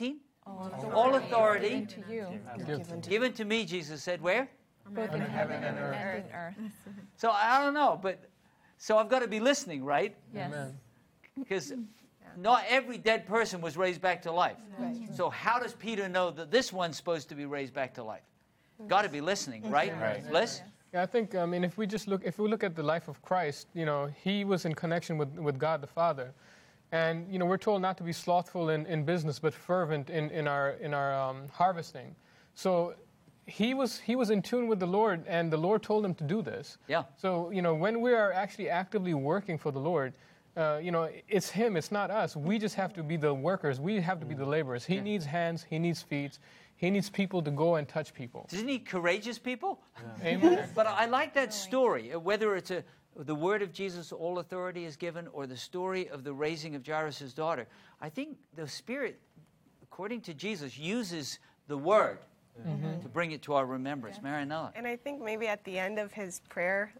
All authority Given to you. Given to given to me, Jesus said, where? Both in heaven and earth. And earth. So I don't know, but so I've got to be listening, right? Yes. Because not every dead person was raised back to life. Right. So how does Peter know that this one's supposed to be raised back to life? Got to be listening, right? Right. Liz? Yeah, I think, I mean, if we just look, if we look at the life of Christ, you know, he was in connection with, with God the Father. And, you know, we're told not to be slothful in, in business, but fervent in, in our, in our um, harvesting. So he was, he was in tune with the Lord, and the Lord told him to do this. Yeah. So, you know, when we are actually actively working for the Lord, uh, you know, it's him, it's not us. We just have to be the workers. We have to be the laborers. He Yeah. needs hands, he needs feet. He needs people to go and touch people. Doesn't he need courageous people? Amen. But I like that story, uh, whether it's a, the word of Jesus, all authority is given, or the story of the raising of Jairus' daughter. I think the Spirit, according to Jesus, uses the word mm-hmm. to bring it to our remembrance. Yeah. Marinella. And I think maybe at the end of his prayer,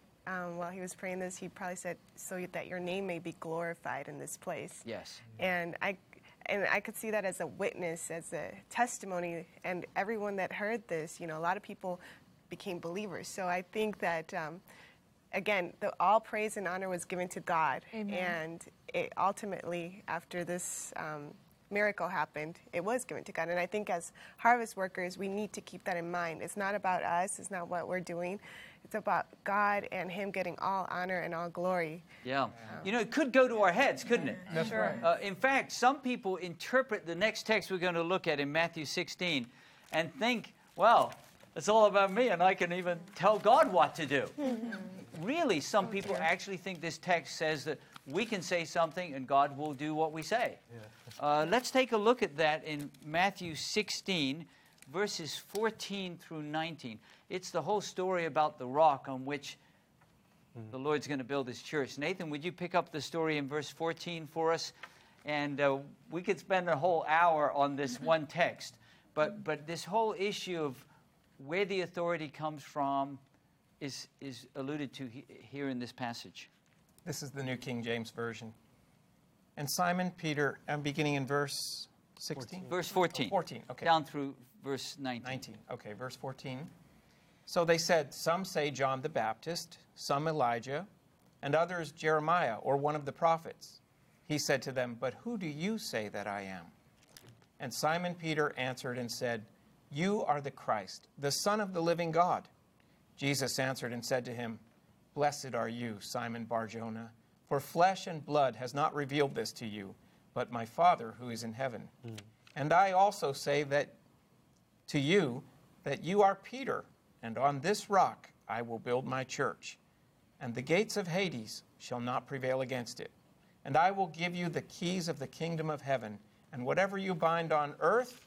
um, while he was praying this, he probably said, so that your name may be glorified in this place. Yes. And I And I could see that as a witness, as a testimony, and everyone that heard this, you know, a lot of people became believers. So I think that, um, again, the, all praise and honor was given to God. Amen. And it ultimately, after this um, miracle happened, it was given to God. And I think as harvest workers, we need to keep that in mind. It's not about us. It's not what we're doing. It's about God and him getting all honor and all glory. Yeah. You know, it could go to our heads, couldn't it? That's Sure. right. Uh, in fact, some people interpret the next text we're going to look at in Matthew sixteen and think, well, it's all about me and I can even tell God what to do. Really, some people actually think this text says that we can say something and God will do what we say. Uh, let's take a look at that in Matthew sixteen, verses fourteen through nineteen. It's the whole story about the rock on which the Lord's going to build his church. Nathan, would you pick up the story in verse fourteen for us? And uh, we could spend a whole hour on this one text. But but this whole issue of where the authority comes from is, is alluded to he, here in this passage. This is the New King James Version. And Simon Peter, I'm beginning in verse sixteen? Verse fourteen. Oh, fourteen, okay. Down through verse nineteen. nineteen, okay, verse fourteen. So they said, some say John the Baptist, some Elijah, and others Jeremiah or one of the prophets. He said to them, but who do you say that I am? And Simon Peter answered and said, you are the Christ, the Son of the living God. Jesus answered and said to him, blessed are you, Simon Bar-Jonah, for flesh and blood has not revealed this to you, but my Father who is in heaven. Mm. And I also say that to you that you are Peter, and on this rock I will build my church, and the gates of Hades shall not prevail against it. And I will give you the keys of the kingdom of heaven, and whatever you bind on earth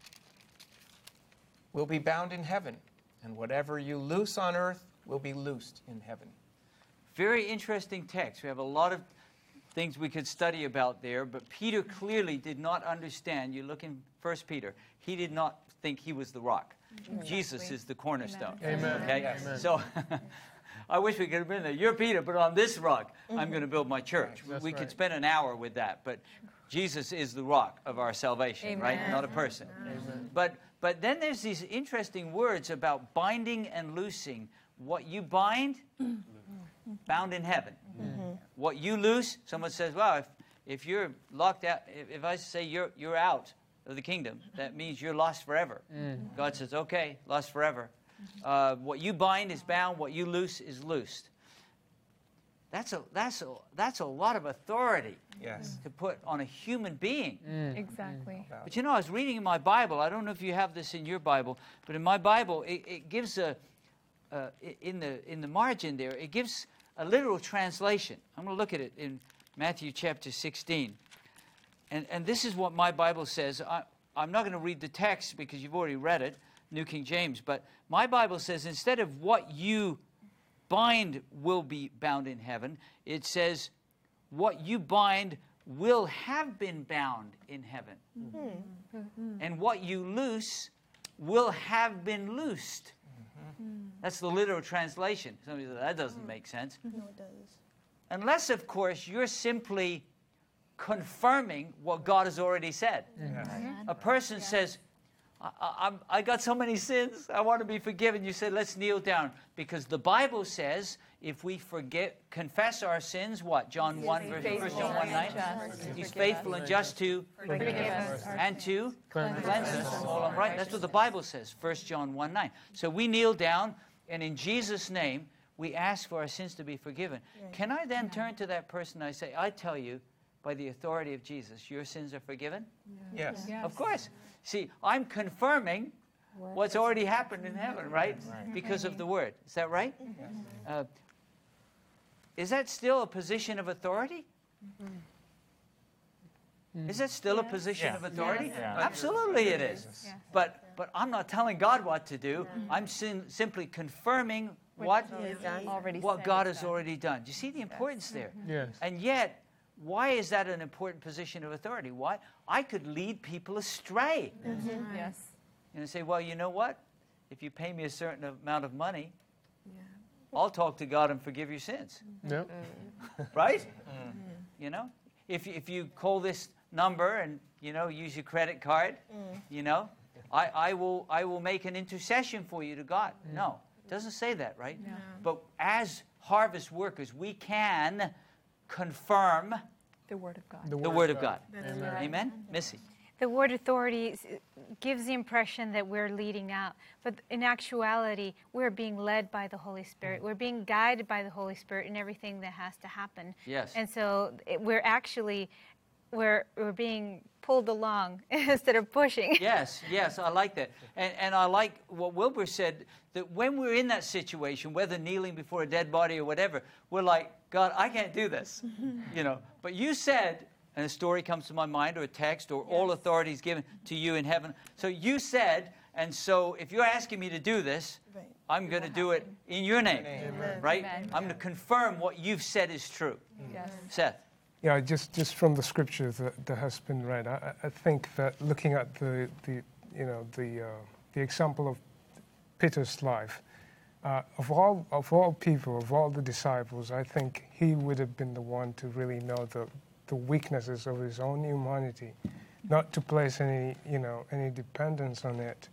will be bound in heaven, and whatever you loose on earth will be loosed in heaven. Very interesting text. We have a lot of things we could study about there, but Peter clearly did not understand. You look in First Peter, he did not think he was the rock. Exactly. Jesus is the cornerstone. Amen. Okay? Amen. So I wish we could have been there. You're Peter, but on this rock, mm-hmm. I'm going to build my church. That's we right. could spend an hour with that, but Jesus is the rock of our salvation, Amen. right? Not a person. Amen. But but then there's these interesting words about binding and loosing. What you bind, bound in heaven. Mm-hmm. What you loose, someone says, well, if, if you're locked out, if, if I say you're you're out of the kingdom, that means you're lost forever. Mm. God says, okay, lost forever. Uh, what you bind is bound, what you loose is loosed. That's a that's a that's a lot of authority yes. to put on a human being. Mm. Exactly. Mm. But you know, I was reading in my Bible, I don't know if you have this in your Bible, but in my Bible, it, it gives a, uh, in the in the margin there, it gives a literal translation. I'm going to look at it in Matthew chapter sixteen. And and this is what my Bible says. I, I'm not going to read the text because you've already read it, New King James, but my Bible says instead of what you bind will be bound in heaven, it says what you bind will have been bound in heaven. Mm-hmm. Mm-hmm. And what you loose will have been loosed. Mm-hmm. That's the literal translation. Somebody says, that doesn't make sense. No, it does. Unless, of course, you're simply confirming what God has already said. Yes. A person says, I, I, I'm- I got so many sins, I want to be forgiven. You said, let's kneel down. Because the Bible says, if we forget, confess our sins, what? John one, verse First John one nine? He's faithful and just to Forgive us. and to Cleanse cleanse us from all unrighteousness. That's what the Bible says, First John one nine. So we kneel down, and in Jesus' name, we ask for our sins to be forgiven. Can I then turn to that person and I say, I tell you, by the authority of Jesus, your sins are forgiven? Yes. Of course. See, I'm confirming what's already happened in heaven, right? Because of the Word. Is that right? Uh, is that still a position of authority? Is that still a position Yeah. of authority? Yes. Yeah. Absolutely it is. Yes. But but I'm not telling God what to do. I'm sim- simply confirming what, Already what said God it's has done. already done. Do you see the importance there? Yes. And yet, why is that an important position of authority? Why? I could lead people astray. Yes. And say, well, you know what? If you pay me a certain amount of money, I'll talk to God and forgive your sins. Yep. Right? You know? If, if you call this number and, you know, use your credit card, you know, I, I will I will make an intercession for you to God. No, it doesn't say that, right? No. But as harvest workers, we can confirm The Word of God. the Word of God. Amen. Amen? Missy? The word authority s- gives the impression that we're leading out, but in actuality, we're being led by the Holy Spirit. We're being guided by the Holy Spirit in everything that has to happen. Yes. And so it, we're actually we're we're being pulled along instead of pushing. Yes, yes, I like that. And, and I like what Wilbur said, that when we're in that situation, whether kneeling before a dead body or whatever, we're like, God, I can't do this. You know, but you said, and a story comes to my mind or a text or all authority is given to you in heaven. So you said, and so if you're asking me to do this, Right. I'm going to do it in your name, Amen. right? Amen. I'm going to confirm what you've said is true. Yes. Seth? Yeah, just, just from the scripture that, that has been read, I, I think that looking at the, the you know the uh, the example of Peter's life, uh, of all of all people, of all the disciples, I think he would have been the one to really know the the weaknesses of his own humanity, not to place any you know any dependence on it.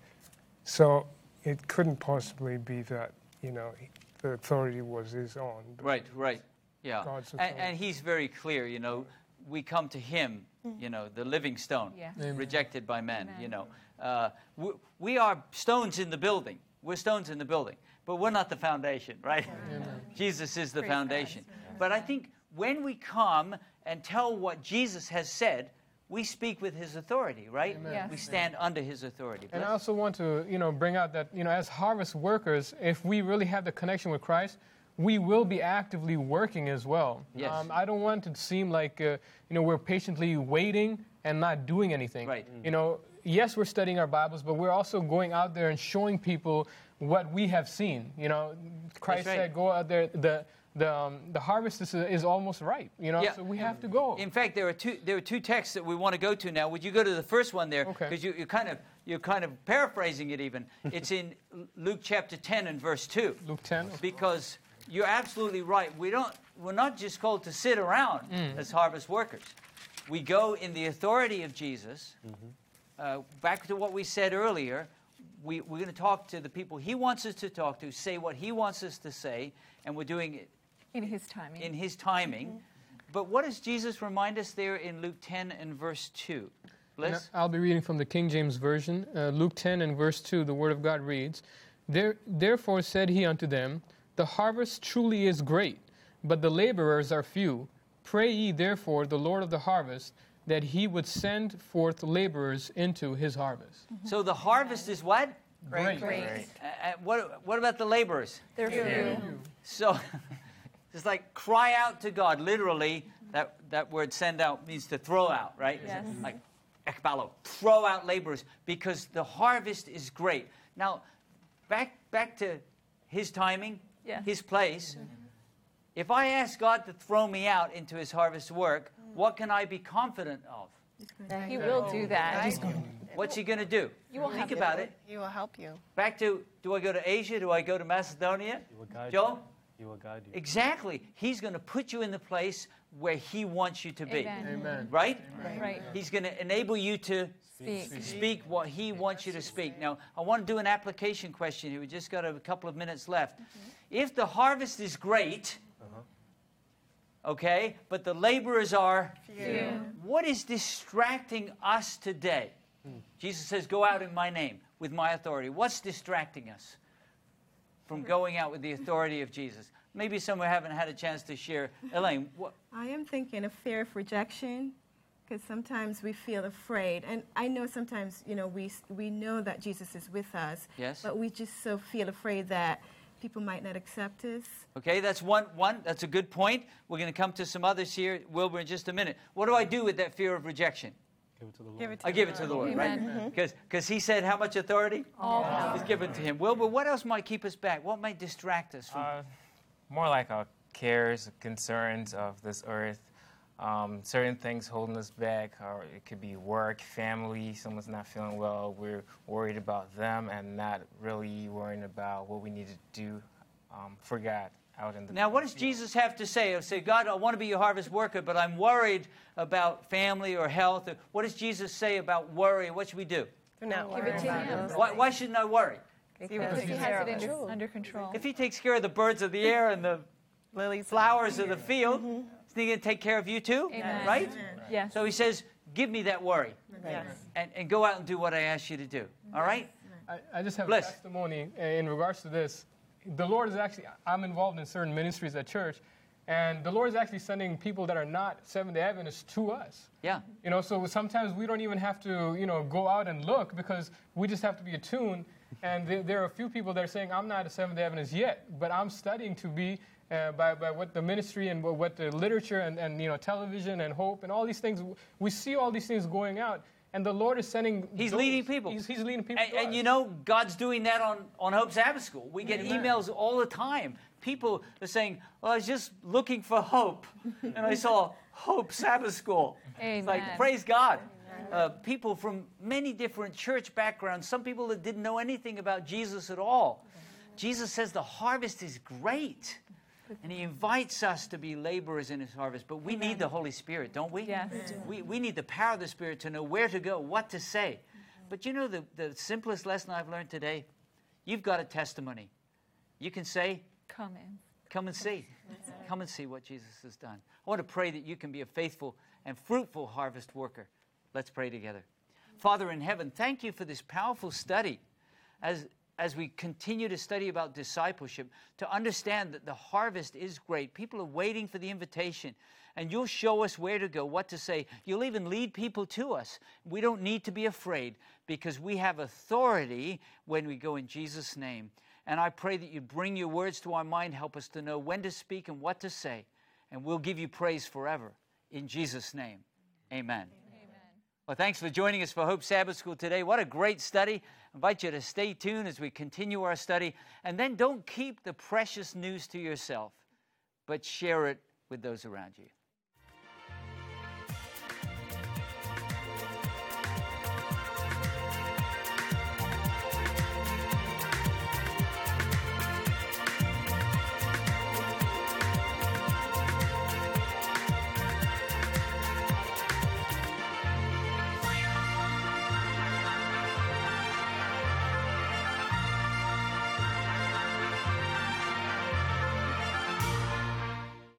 So it couldn't possibly be that you know the authority was his own. but Right, right. Yeah. God's And, authority. and he's very clear, you know, we come to him, you know, the living stone, Yeah. Amen. rejected by men, Amen. you know. Uh, we, we are stones in the building. We're stones in the building, but we're not the foundation, right? Jesus is the Praise foundation. God. But I think when we come and tell what Jesus has said, we speak with his authority, right? Amen. Yes. We stand under his authority. And I Bless- also want to, you know, bring out that, you know, as harvest workers, if we really have the connection with Christ, we will be actively working as well. Yes. Um, I don't want it to seem like, uh, you know, we're patiently waiting and not doing anything. Right. You know, yes, we're studying our Bibles, but we're also going out there and showing people what we have seen. You know, Christ right. said, go out there, the the um, the harvest is, is almost ripe, you know, Yeah. so we have to go. In fact, there are two there are two texts that we want to go to now. Would you go to the first one there? Okay. Because you, you're kind of you're kind of paraphrasing it even. It's in Luke chapter ten and verse two. Luke ten. Because you're absolutely right. We don't we're not just called to sit around as harvest workers. We go in the authority of Jesus. Uh, back to what we said earlier, we, we're going to talk to the people he wants us to talk to, say what he wants us to say, and we're doing it In his timing. in his timing. But what does Jesus remind us there in Luke ten and verse two? And Bliss? I'll be reading from the King James Version. Uh, Luke ten and verse two, the Word of God reads, there, Therefore said he unto them, The harvest truly is great, but the laborers are few. Pray ye therefore the Lord of the harvest, that he would send forth laborers into his harvest. So the harvest is what? Great. Great. Uh, uh, what, what about the laborers? They're few. So it's like cry out to God. Literally, that, that word send out means to throw out, right? Yes. Like ekbalo, throw out laborers because the harvest is great. Now, back back to his timing, Yeah. his place. If I ask God to throw me out into his harvest work, what can I be confident of? He will do that. What's he going to do? You will Think have about it. He will help you. Back to, do I go to Asia? Do I go to Macedonia? will guide Joe? He will guide you. Exactly. He's going to put you in the place where He wants you to be. Amen. Amen. Right? Right. Right. He's going to enable you to Speak. speak what He wants you to speak. Now, I want to do an application question here. We just got a couple of minutes left. If the harvest is great, okay, but the laborers are Few. what is distracting us today? Jesus says, go out in my name with my authority. What's distracting us from going out with the authority of Jesus? Maybe some haven't had a chance to share. Elaine, what? I am thinking of fear of rejection, because sometimes we feel afraid. And I know sometimes, you know, we, we know that Jesus is with us. Yes. But we just so feel afraid that people might not accept us. Okay, that's one, one. That's a good point. We're going to come to some others here, Wilbur, in just a minute. What do I do with that fear of rejection? Give it to the Lord. Give it to I give it to the Lord, right? Because because He said how much authority? All power. Is given to Him. Wilbur, what else might keep us back? What might distract us from? Uh, more like our cares, concerns of this earth. Um, certain things holding us back, or it could be work, family, someone's not feeling well. We're worried about them and not really worrying about what we need to do um, for God out in the Now, what does Jesus have to say? He'll say, God, I want to be your harvest worker, but I'm worried about family or health. What does Jesus say about worry? What should we do? Do not Give worry it to about Him. those Why, why shouldn't I worry? Because He has it under, under control. If He takes care of the birds of the air and the lilies, flowers of the field, isn't He going to take care of you too? Amen. Right? Yes. So He says, give me that worry. Yes. And, and go out and do what I asked you to do. All right? I, I just have Bless. a testimony in regards to this. The Lord is actually, I'm involved in certain ministries at church, and the Lord is actually sending people that are not Seventh-day Adventists to us. Yeah. You know, so sometimes we don't even have to, you know, go out and look, because we just have to be attuned. And there, there are a few people that are saying, I'm not a Seventh-day Adventist yet, but I'm studying to be uh, by, by what the ministry and what, what the literature and, and, you know, television and hope and all these things, we see all these things going out. And the Lord is sending... He's those, leading people. He's, he's leading people And, to and us. you know, God's doing that on, on Hope Sabbath School. We get Amen. emails all the time. People are saying, well, I was just looking for hope, and I saw Hope Sabbath School. It's like, Amen. praise God. Uh, people from many different church backgrounds, some people that didn't know anything about Jesus at all. Jesus says the harvest is great, and He invites us to be laborers in His harvest. But we need the Holy Spirit, don't we? Yes. We, we need the power of the Spirit to know where to go, what to say. But you know the, the simplest lesson I've learned today? You've got a testimony. You can say, Come in. come and see. Come and see what Jesus has done. I want to pray that you can be a faithful and fruitful harvest worker. Let's pray together. Father in heaven, thank you for this powerful study. As as we continue to study about discipleship, to understand that the harvest is great. People are waiting for the invitation, and you'll show us where to go, what to say. You'll even lead people to us. We don't need to be afraid, because we have authority when we go in Jesus' name. And I pray that you bring your words to our mind, help us to know when to speak and what to say, and we'll give you praise forever. In Jesus' name, amen. Well, thanks for joining us for Hope Sabbath School today. What a great study. I invite you to stay tuned as we continue our study. And then don't keep the precious news to yourself, but share it with those around you.